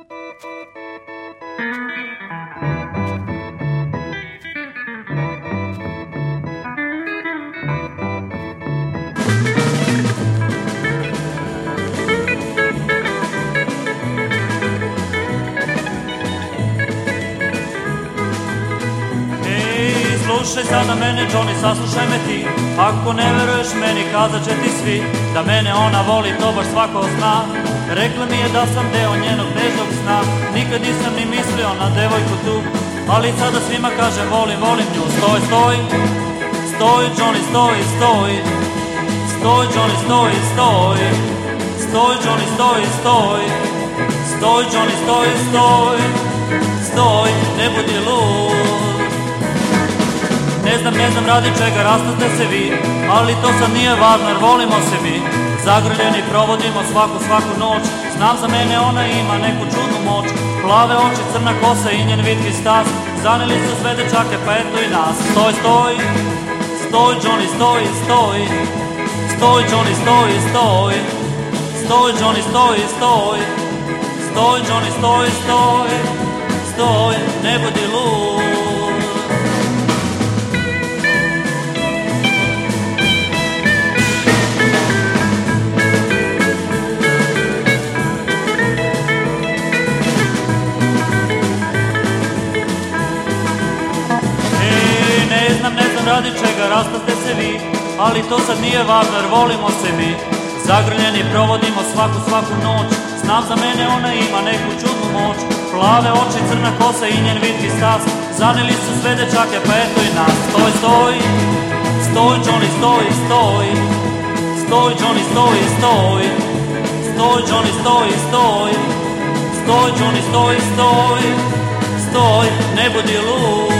Slušaj sada mene, Johnny, saslušaj me ti. Ako ne veruješ meni, kazat će ti svi da mene ona voli, to baš svako zna. Rekla mi je da sam deo njenog nežnog sna. Nikad nisam ni mislio na devojku tu, ali sada svima kažem volim, volim nju. Stoj, stoj, stoj, Johnny, stoj, stoj. Stoj, Johnny, stoj, stoj. Stoj, Johnny, stoj, stoj. Stoj, Johnny, stoj, stoj. Stoj, ne budi lud. Ne znam radi čega rastate se vi, ali to sad nije važno jer volimo se mi. Zagrljeni provodimo svaku noć. Znam za mene ona ima neku čudnu moć. Plave oči, crna kosa i njen vitki stas. Zaneli su sve dečake pa eto i nas. Stoj, stoj, stoj, Johnny, stoj, stoj. Stoj, Johnny, stoj, stoj. Stoj, Johnny, stoj, stoj. Stoj, Johnny, stoj, stoj. Stoj, ne budi lud. Ne znam radi čega rastate se vi, ali to sad nije važno jer volimo se mi. Zagrljeni provodimo svaku noć. Znam za mene ona ima neku čudnu moć. Plave oči, crna kosa i njen vitki stas. Zaneli su sve dečake pa eto i nas. Stoj, stoj, stoj, Johnny, stoj, stoj. Stoj, Johnny, stoj, stoj. Stoj, Johnny, stoj, stoj. Stoj, Johnny, stoj, stoj. Stoj, ne budi lud.